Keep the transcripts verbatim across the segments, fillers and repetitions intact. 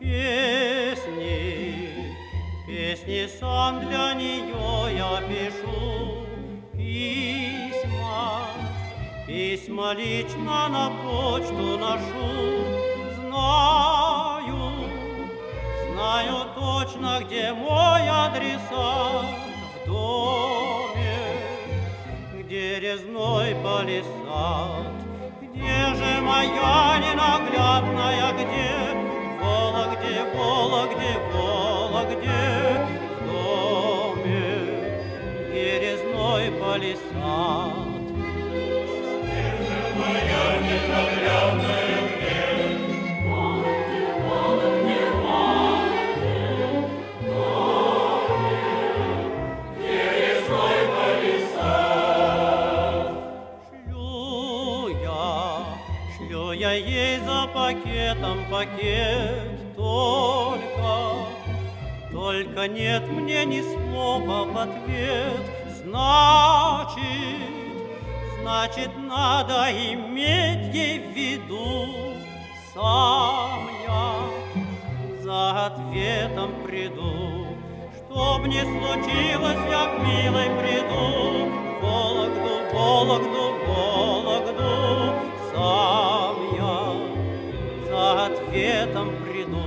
Песни, песни сам для нее я пишу, письма, письма лично на почту ношу. Знаю, знаю точно, где мой адресат, в доме, где резной палисад. Где же моя ненаглядная, где Вологде, Вологде, Вологде, в доме, где резной палисад? Где же моя ненаглядная, где Вологде, Вологде, Вологде, в доме, где резной палисад? Шлю я, шлю я ей за пакетом пакет, только, только нет мне ни слова в ответ. Значит, значит, надо иметь ей в виду. Сам я за ответом приду. Чтоб не случилось, я к милой приду. Вологду, Вологду, Вологду, сам я за ответом приду.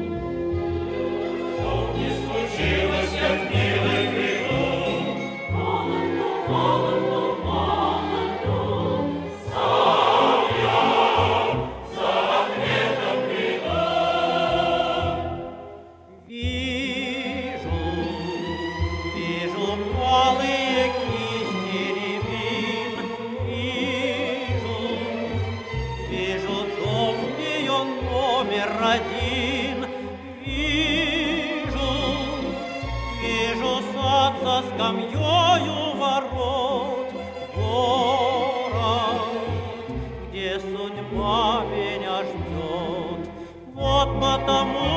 Чтоб не случилось, я к милой приду. Вологду, Вологду, Вологду, сам я за ответом приду. Вижу, вижу полые кисти рябин, вижу, вижу дом ее номер один, вижу, вижу сад со скамьёю ворот, город, где судьба меня ждет. Вот потому